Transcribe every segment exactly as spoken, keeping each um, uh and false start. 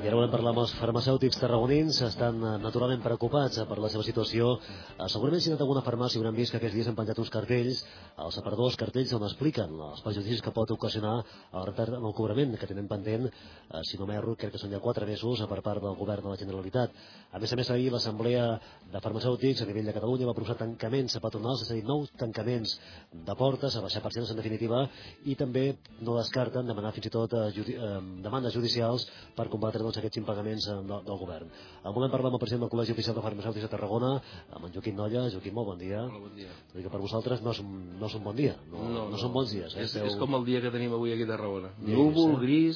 I ara volem parlar amb els farmacèutics tarragonins. Estan naturalment preocupats per la seva situació. Segurament si han anat a alguna farmàcia hauran vist que aquests dies han penjat uns cartells, els separadors, cartells on expliquen els perjudicis que pot ocasionar el retard en el cobrament que tenen pendent, si no m'erro, crec que són ja quatre mesos per part del govern de la Generalitat. A més a més, ahir l'Assemblea de Farmacèutics a nivell de Catalunya va proposar tancaments patronals, és a dir, nous tancaments de portes, a baixar persianes en definitiva, i també no descarten demanar fins i tot judi eh, demandes judicials per combatre doncs, aquests impagaments del, del govern. Volem parlar amb el president del Col·legi Oficial de Farmacèutics de Tarragona, amb en Joaquim Nolla. Joaquim, molt bon dia. Hola, bon dia. Que per vosaltres no és, no és un bon dia, no, no, no són bons dies. Eh? És, és com el dia que tenim avui aquí a Tarragona. Núvol, gris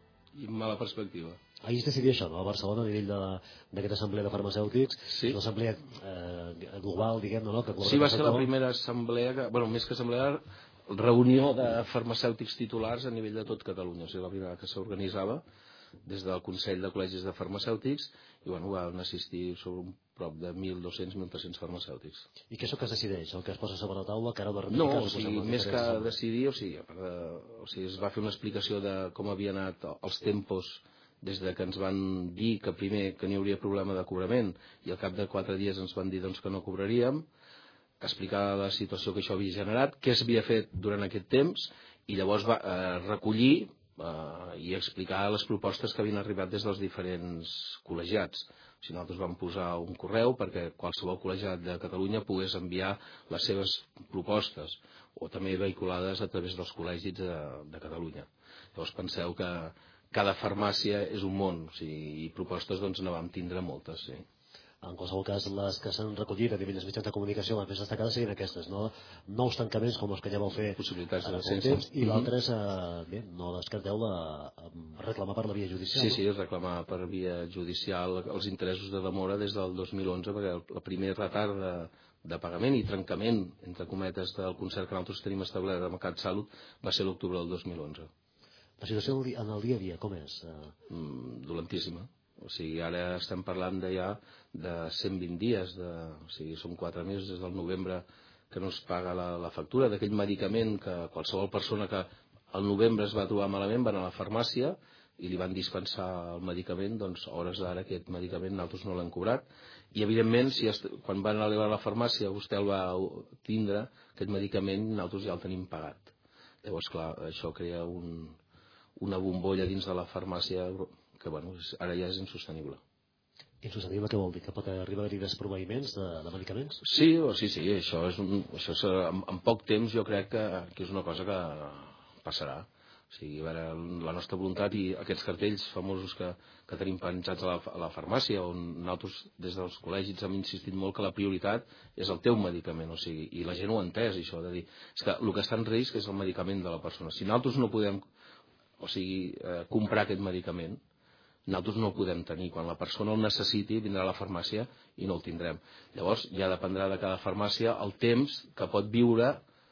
i mala perspectiva. Ahir es decidia això, no? A Barcelona, a nivell d'aquesta assemblea de farmacèutics, sí. Una assemblea eh, global, diguem-ne, no? Que sí, va ser la primera assemblea, que, bueno, més que assemblea, reunió de farmacèutics titulars a nivell de tot Catalunya. O sigui, la primera que s'organitzava des del Consell de Col·legis de Farmacèutics, i bueno, van assistir sobre un prop de mil dos-cents a mil tres-cents farmacèutics. I què és el que es decideix, el que es posa sobre la taula, que ara ho de ratificar? No, o sigui, més que decidir, o sigui, de, o sigui, es va fer una explicació de com havien anat els tempos des de que ens van dir que primer que n'hi hauria problema de cobrament i al cap de quatre dies ens van dir doncs, que no cobraríem, explicar la situació que això havia generat, què s'havia fet durant aquest temps, i llavors va eh, recollir Uh, i explicar les propostes que havien arribat des dels diferents col·legiats. O sigui, nosaltres vam posar un correu perquè qualsevol col·legiat de Catalunya pogués enviar les seves propostes, o també vehiculades a través dels col·legis de, de Catalunya. Llavors penseu que cada farmàcia és un món, o sigui, i propostes doncs ne vam tindre moltes, sí. En qualsevol cas, les que s'han recollit a nivell dels mitjans de comunicació, les més destacades serien aquestes, no? Nous tancaments com els que ja vau fer possibilitats en de temps, i l'altre és, eh, bé, no descarteu la, reclamar per la via judicial. Sí, sí, reclamar per via judicial els interessos de demora des del dos mil onze, perquè el primer retard de, de pagament i trencament, entre cometes, del concert que nosaltres tenim establert amb CatSalut va ser l'octubre del dos mil onze. La situació en el dia a dia, com és? Mm, dolentíssima. O sigui, ara estem parlant de ja de cent vint dies, de, o sigui, són quatre mesos des del novembre que no es paga la, la factura d'aquell medicament que qualsevol persona que al novembre es va trobar malament va anar a la farmàcia i li van dispensar el medicament, doncs a hores d'ara aquest medicament nosaltres no l'hem cobrat, i evidentment si es, quan van arribar a la farmàcia vostè el va tindre, aquest medicament nosaltres ja el tenim pagat. Llavors clar, això crea un, una bombolla dins de la farmàcia que bueno, ara ja és insostenible. Insostenible què vol dir? Que pot arribar a haver-hi desproveïments de, de medicaments? Sí, o sí, sí, això és, un, això és en, en poc temps jo crec que, que és una cosa que passarà. O sigui, a veure, la nostra voluntat i aquests cartells famosos que, que tenim penjats a la, a la farmàcia, on nosaltres des dels col·legis hem insistit molt que la prioritat és el teu medicament, o sigui, i la gent ho ha entès, això, de dir, és que el que està en risc és el medicament de la persona. Si nosaltres no podem, o sigui, eh, comprar aquest medicament, nosaltres no el podem tenir. Quan la persona el necessiti vindrà a la farmàcia i no el tindrem. Llavors ja dependrà de cada farmàcia el temps que pot viure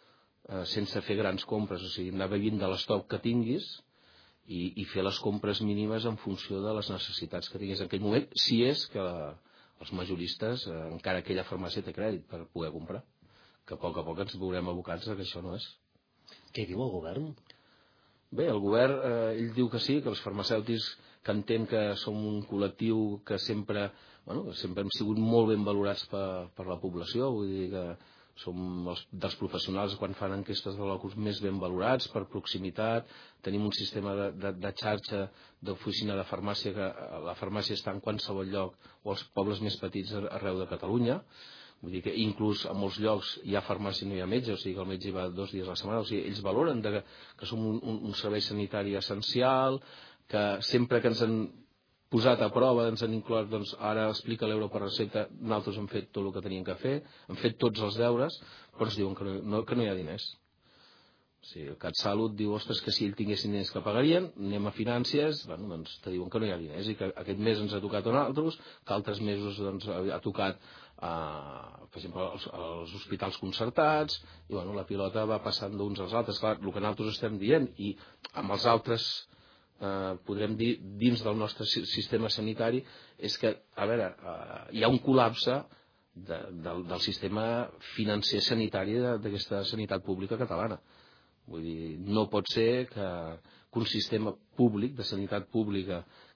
eh, sense fer grans compres, o sigui, anar vivint de l'estoc que tinguis i, i fer les compres mínimes en funció de les necessitats que tinguis en aquell moment, si és que la, els majoristes, eh, encara aquella farmàcia té crèdit per poder comprar, que a poc a poc ens veurem abocats que això no és. Què diu el govern? Bé, el govern, eh, ell diu que sí, que els farmacèutics que entén que som un col·lectiu que sempre, bueno, que sempre hem sigut molt ben valorats per, per la població, vull dir que som els, dels professionals quan fan enquestes de locus més ben valorats per proximitat, tenim un sistema de, de, de xarxa d'oficina de farmàcia, que la farmàcia està en qualsevol lloc o als pobles més petits arreu de Catalunya. Vull dir que inclús a molts llocs hi ha farmàcia i no hi ha metge, o sigui que el metge hi va dos dies a la setmana, o sigui, ells valoren de que, que som un, un, un servei sanitari essencial, que sempre que ens han posat a prova, ens han inclòs, doncs ara explica l'euro per recepta, nosaltres hem fet tot el que teníem que fer, hem fet tots els deures, però ens diuen que no, no, que no hi ha diners. O sigui, el CatSalut diu, ostres, que si ell tinguessin diners que pagarien, anem a Finances, bueno, doncs te diuen que no hi ha diners, i que aquest mes ens ha tocat a nosaltres, que altres mesos doncs, ha tocat Uh, per exemple als, als hospitals concertats, i bueno, la pilota va passant d'uns als altres. Clar, el que nosaltres estem dient, i amb els altres uh, podrem dir dins del nostre sistema sanitari, és que, a veure, uh, hi ha un col·lapse de, de, del sistema financer sanitari d'aquesta sanitat pública catalana. Vull dir, no pot ser que, que un sistema públic, de sanitat pública,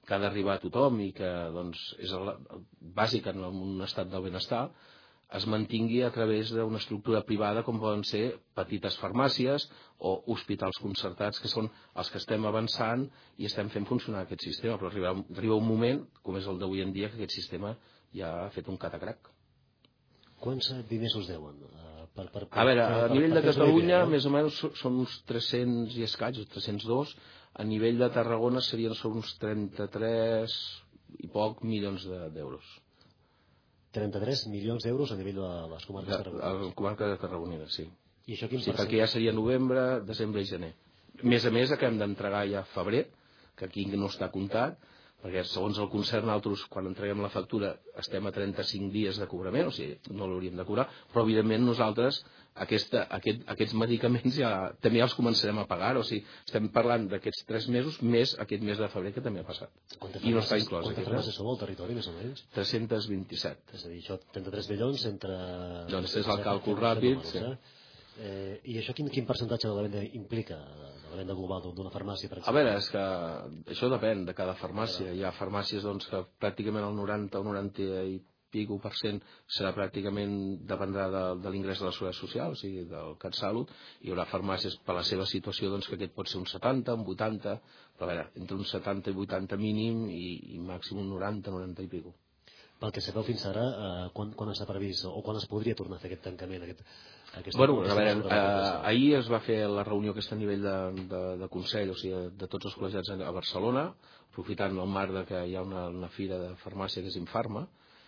que ha d'arribar a tothom i que és bàsic en un estat del benestar, es mantingui a través d'una estructura privada com poden ser petites farmàcies o hospitals concertats, que són els que estem avançant i estem fent funcionar aquest sistema. Però arriba, arriba un moment, com és el d'avui en dia, que aquest sistema ja ha fet un catacrac. Quants diners us deuen? Per, per, per, a veure, per, a nivell per, de Catalunya, idea, més o menys són uns tres-cents i escaig, tres-cents dos. A nivell de Tarragona serien sobre uns trenta-tres i poc milions d'euros. trenta-tres milions d'euros a nivell de les comarques tarragonines. A la comarca de Tarragonina, sí. I això quin sí, perquè ja seria novembre, desembre i gener. A més a més, acabem d'entregar ja febrer, que aquí no està comptat, perquè segons el concert nosaltres, quan entreguem la factura, estem a trenta-cinc dies de cobrament, o sigui, no l'hauríem de cobrar, però evidentment nosaltres aquesta, aquest, aquests medicaments ja també els començarem a pagar, o sigui, estem parlant d'aquests tres mesos més aquest mes de febrer que també ha passat. I no està inclòs. Quantes farmàcies sou al territori, més o menys? tres-cents vint-i-set. És a dir, això, trenta-tres milions entre... Doncs és el càlcul ràpid, sí. Eh, I això quin, quin percentatge de la venda implica, de la venda global d'una farmàcia, per exemple? A veure, és que això depèn de cada farmàcia. Hi ha farmàcies doncs, que pràcticament el noranta o noranta i pico per cent serà pràcticament, dependrà de, de l'ingrés de la Seguretat Social, o sigui, del CatSalut. Hi haurà farmàcies per la seva situació doncs, que aquest pot ser un setanta, un vuitanta, però a veure, entre un setanta i vuitanta mínim i, i màxim un noranta, noranta i pico. Pel que sabeu fins ara, eh, quan, quan està previst o quan es podria tornar a fer aquest tancament? Aquest, aquesta, bueno, a veure, eh, ahir es va fer la reunió aquesta a nivell de, de, de Consell, o sigui, de tots els col·legiats a Barcelona, aprofitant el marc de que hi ha una, una fira de farmàcia que és Infarma,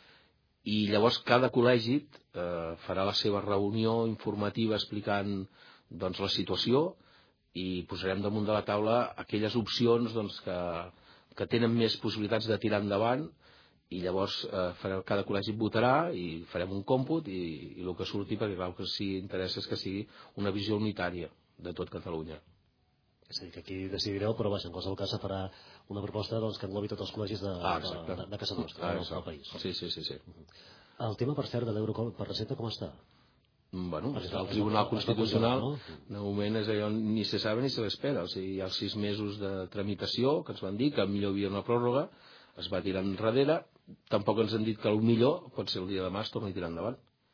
i llavors cada col·legi eh, farà la seva reunió informativa explicant doncs, la situació i posarem damunt de la taula aquelles opcions doncs, que, que tenen més possibilitats de tirar endavant. I llavors eh, farem, cada col·legi votarà i farem un còmput i, i el que surti, perquè clar, el que sí interessa és que sigui una visió unitària de tot Catalunya. És a dir, que aquí decidireu, però vaja, en qualsevol cas se farà una proposta doncs, que englobi tots els col·legis de, ah, de, de, de casa nostra, ah, del, del país. Sí, sí, sí, sí. El tema, per cert, de l'euro per recepta, com està? Bueno, el Tribunal Constitucional, de moment és allò, ni se sabe ni se l'espera. O sigui, hi ha els sis mesos de tramitació, que ens van dir que millor havia una pròrroga, es va tirar enrere, tampoc ens han dit que el millor pot ser el dia de demà es torni a tirar endavant.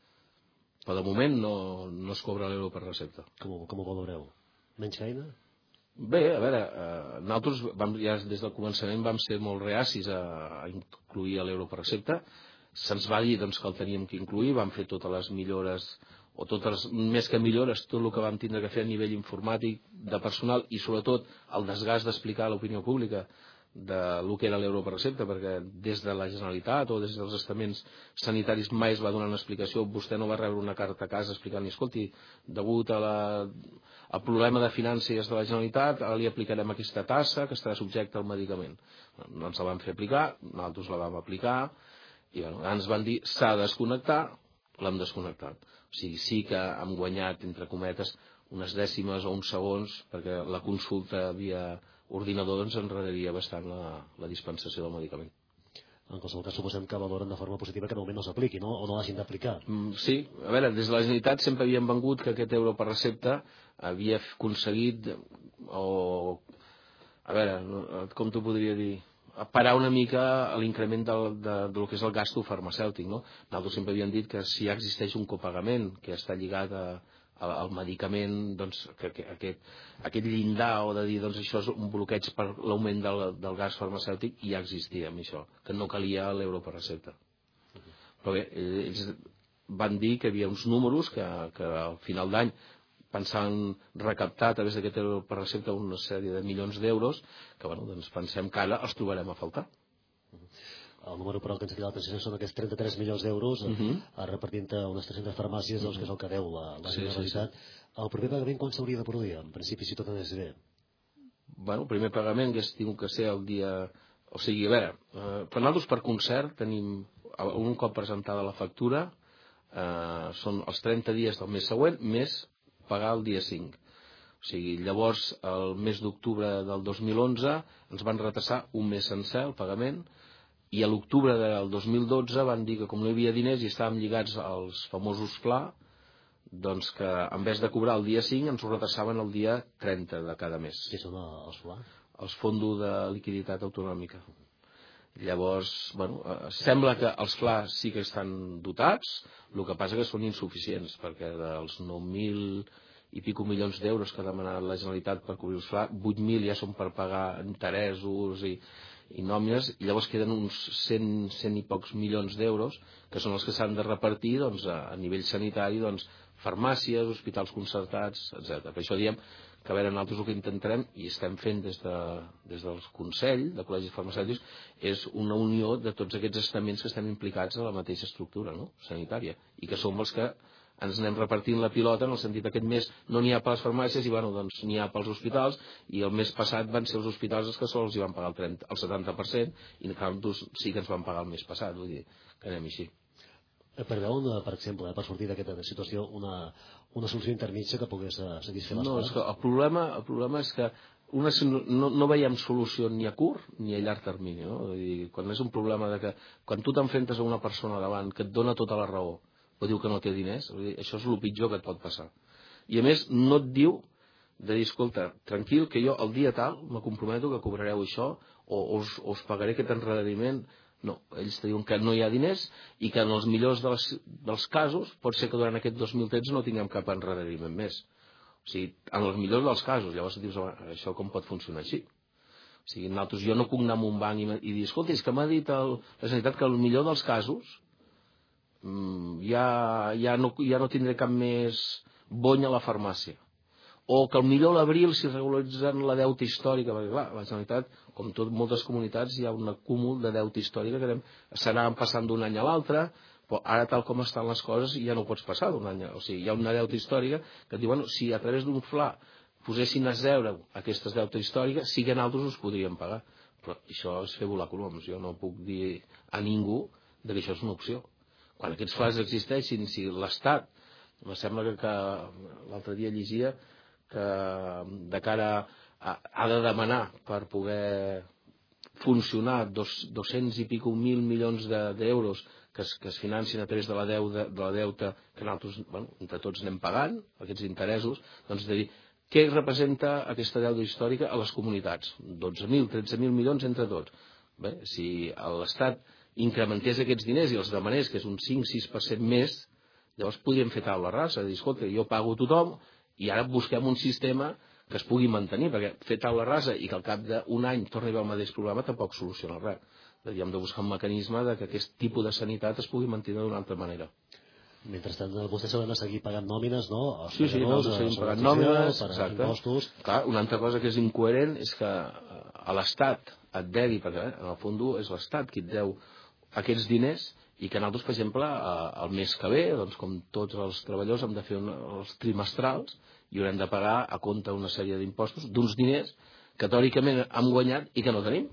Però de moment no, no es cobra l'euro per recepta. Com, com ho valoreu? Menys feina? Bé, a veure, eh, nosaltres vam, ja des del començament vam ser molt reacis a, a incluir l'euro per recepta. Se'ns va dir doncs, que el teníem que incluir, vam fer totes les millores, o totes, més que millores, tot el que vam tindre que fer a nivell informàtic, de personal i sobretot el desgast d'explicar a l'opinió pública de lo que era l'euro per recepta, perquè des de la Generalitat o des dels estaments sanitaris mai es va donar una explicació. Vostè no va rebre una carta a casa explicant-li, escolti, degut a la, al problema de finances de la Generalitat, ara li aplicarem aquesta tassa que estarà subjecta al medicament. No ens la vam fer aplicar, nosaltres la vam aplicar, i bueno, ens van dir s'ha de desconnectar, l'hem desconnectat. O sigui, sí que hem guanyat, entre cometes, unes dècimes o uns segons, perquè la consulta via ordinador doncs enredaria bastant la, la dispensació del medicament. En qualsevol cas, suposem que valoren de forma positiva que de moment no s'apliqui, no? O no l'hagin d'aplicar. Mm, sí, a veure, des de la Generalitat sempre havien vengut que aquest euro per recepta havia aconseguit, o, a veure, com t'ho podria dir, parar una mica l'increment del, de, del que és el gasto farmacèutic, no? Nosaltres sempre havíem dit que si ja existeix un copagament que està lligat a el medicament, doncs, que, que aquest, aquest llindar o de dir doncs, això és un bloqueig per l'augment del, del gas farmacèutic, i ja existia amb això, que no calia l'euro per recepta. Però bé, ells van dir que hi havia uns números que, que al final d'any pensaven recaptar a través d'aquest euro per recepta una sèrie de milions d'euros que bueno, doncs pensem que ara els trobarem a faltar. El número, però, que ens crida l'atenció són aquests trenta-tres milions d'euros uh -huh. a repartint a unes tres-centes farmàcies, doncs, que és el que deu la, la Generalitat. Sí, sí, sí. El primer pagament quan s'hauria de produir? En principi, si tot anés bé. Bueno, el primer pagament hauria tingut que ser el dia... O sigui, a veure, eh, per nosaltres per concert tenim, un cop presentada la factura, eh, són els trenta dies del mes següent, més pagar el dia cinc. O sigui, llavors, el mes d'octubre del dos mil onze ens van retrasar un mes sencer el pagament, i a l'octubre del dos mil dotze van dir que com no hi havia diners i estàvem lligats als famosos F L A, doncs que en vez de cobrar el dia cinc ens ho retrasaven el dia trenta de cada mes. Què són els F L A? Els Fons de Liquiditat Autonòmica. Llavors, bueno, sembla que els F L A sí que estan dotats, el que passa que són insuficients, perquè dels nou mil i pico milions d'euros que ha demanat la Generalitat per cobrir els F L A, vuit mil ja són per pagar interessos i, i nòmines, i llavors queden uns cent, cent i pocs milions d'euros, que són els que s'han de repartir doncs, a, a nivell sanitari, doncs, farmàcies, hospitals concertats, etcètera. Per això diem que a veure, nosaltres el que intentarem, i estem fent des, de, des del Consell de Col·legis Farmacèutics, és una unió de tots aquests estaments que estem implicats a la mateixa estructura, no?, sanitària, i que som els que ens anem repartint la pilota, en el sentit que aquest mes no n'hi ha per les farmàcies i bueno, doncs n'hi ha pels hospitals, i el mes passat van ser els hospitals els que sols hi van pagar el, trenta, el setanta per cent, i nosaltres sí que ens van pagar el mes passat, vull dir que anem així. Preveuen, per exemple, per sortir d'aquesta situació, una, una solució intermitja que pogués satisfer les no, parts? És que el, problema, el problema és que una, no, no veiem solució ni a curt ni a llarg termini. No? Vull dir, quan és un problema de que quan tu t'enfrentes a una persona davant que et dona tota la raó, però diu que no té diners, vull dir, això és el pitjor que et pot passar. I a més no et diu de dir, escolta, tranquil, que jo el dia tal me comprometo que cobrareu això o, o, us, o us pagaré aquest endarreriment. No, ells te diuen que no hi ha diners i que en els millors dels, dels casos pot ser que durant aquest dos mil tretze no tinguem cap endarreriment més. O sigui, en els millors dels casos, llavors dius, això com pot funcionar així? O sigui, nosaltres, jo no puc anar a un banc i, i dir, escolta, és que m'ha dit el, la Generalitat que en el millor dels casos mmm, ja, ja, no, ja no tindré cap més bony a la farmàcia. O que al millor a l'abril s'hi regularitzen la deuta històrica, perquè clar, la Generalitat, com tot moltes comunitats, hi ha un acúmul de deuta històrica que s'anaven passant d'un any a l'altre, però ara tal com estan les coses ja no ho pots passar d'un any. O sigui, hi ha una deuta històrica que et diu, bueno, si a través d'un F L A posessin a zero aquestes deutes històriques, sí que nosaltres us podríem pagar. Però això és fer volar coloms. Jo no puc dir a ningú que això és una opció. Quan aquests F L As existeixin, si l'Estat, em sembla que, que l'altre dia llegia que de cara a, ha de demanar per poder funcionar dos, dos-cents i pico mil milions d'euros de, que, es, que es financin a través de la deuta, de la deuta que nosaltres, bueno, entre tots anem pagant, aquests interessos, doncs de dir, què representa aquesta deuta històrica a les comunitats? dotze mil, tretze mil milions entre tots. Bé, si l'Estat incrementés aquests diners i els demanés, que és un cinc-sis per cent més, llavors podríem fer taula rasa, dir, escolta, jo pago a tothom, i ara busquem un sistema que es pugui mantenir, perquè fer taula rasa i que al cap d'un any torni a haver el mateix problema tampoc soluciona res. Hem de buscar un mecanisme de que aquest tipus de sanitat es pugui mantenir d'una altra manera. Mentrestant, vostès s'hauran de seguir pagant nòmines, no? Els sí, sí, nosaltres seguim pagant nòmines, exacte. Impostos. Clar, una altra cosa que és incoherent és que a l'Estat et deui, perquè en el fons és l'Estat qui et deu aquests diners, i que nosaltres, per exemple, el mes que ve, doncs, com tots els treballadors, hem de fer un, els trimestrals i haurem de pagar a compte una sèrie d'impostos d'uns diners que teòricament hem guanyat i que no tenim.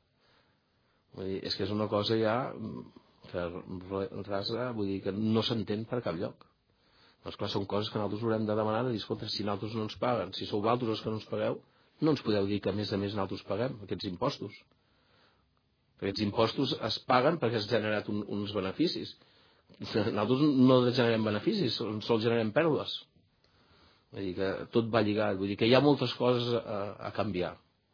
Vull dir, és que és una cosa ja que rasa, vull dir que no s'entén per cap lloc. Doncs clar, són coses que nosaltres haurem de demanar, de dir, escolta, si nosaltres no ens paguen, si sou vosaltres els que no ens pagueu, no ens podeu dir que a més a més nosaltres paguem aquests impostos. Aquests impostos es paguen perquè has generat un, uns beneficis. Nosaltres no generem beneficis, sols generem pèrdues. Vull dir que tot va lligat, vull dir que hi ha moltes coses a, a canviar.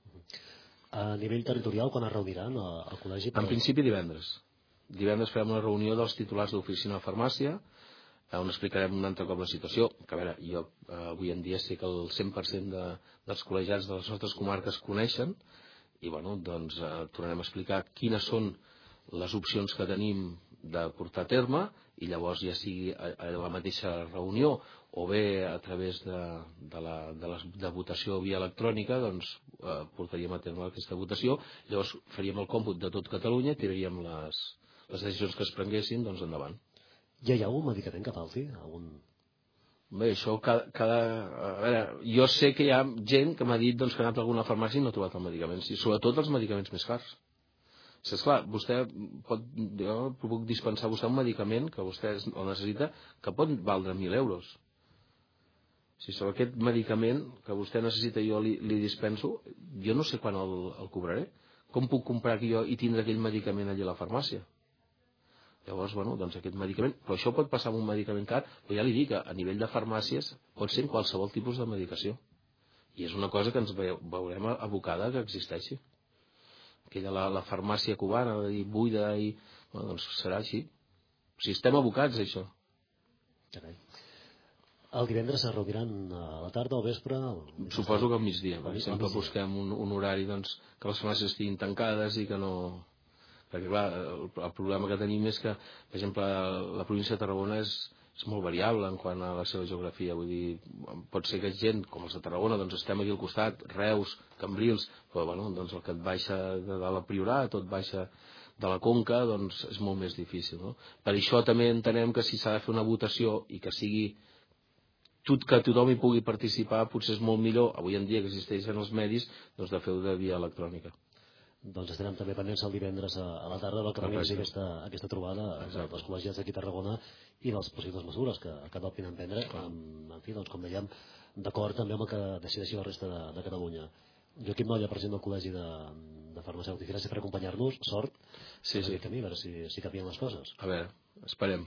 A nivell territorial, quan es reuniran al col·legi? En principi divendres. Divendres farem una reunió dels titulars d'oficina de farmàcia, on explicarem un altre cop la situació, que a veure, jo eh, avui en dia sé que el cent per cent de, dels col·legiats de les nostres comarques coneixen, i bueno, doncs eh, tornarem a explicar quines són les opcions que tenim de portar a terme i llavors ja sigui a, a la mateixa reunió o bé a través de, de, la, de, la, de votació via electrònica, doncs eh, portaríem a terme aquesta votació, llavors faríem el còmput de tot Catalunya i tiraríem les, les decisions que es prenguessin doncs endavant. Ja hi ha algun medicament que falti? Algun... Bé, això cada, cada... A veure, jo sé que hi ha gent que m'ha dit doncs, que ha anat a alguna farmàcia i no ha trobat el medicament, i sobretot els medicaments més cars. És clar, vostè pot, jo puc dispensar a vostè un medicament que vostè el necessita que pot valdre mil euros. Si sobre aquest medicament que vostè necessita jo li, li dispenso, jo no sé quan el, el cobraré. Com puc comprar aquí jo i tindre aquell medicament allà a la farmàcia? Llavors, bueno, doncs aquest medicament, però això pot passar amb un medicament car, però ja li dic que a nivell de farmàcies pot ser en qualsevol tipus de medicació. I és una cosa que ens veurem abocada que existeixi. aquella la, la farmàcia cubana, i buida, i bueno, doncs serà així. O sigui, estem abocats a això. Carai. El divendres es reuniran a la tarda o al vespre? Suposo que al migdia, perquè sempre busquem un, un horari doncs, que les farmàcies estiguin tancades i que no... Perquè clar, el, el problema que tenim és que, per exemple, la província de Tarragona és, és molt variable en quant a la seva geografia. Vull dir, pot ser que gent, com els de Tarragona, doncs estem aquí al costat, Reus, Cambrils, però bueno, doncs el que et baixa de, de la Priorat, tot baixa de la Conca, doncs és molt més difícil. No? Per això també entenem que si s'ha de fer una votació i que sigui tot, que tothom hi pugui participar, potser és molt millor, avui en dia que existeixen els medis, doncs de fer-ho de via electrònica. Doncs estarem també pendents el divendres a, a la tarda del que pugui ser aquesta, aquesta trobada Exacte. dels col·legiats d'aquí a Tarragona i les possibles mesures que, que adoptin a prendre, amb, en fi, doncs, com dèiem, d'acord també amb el que decideixi la resta de, de Catalunya. Joaquim Nolla, president del Col·legi de, de Farmacèutics, gràcies per acompanyar-nos, sort sí, en sí. aquest camí, a veure si, si canvien les coses. A veure, esperem.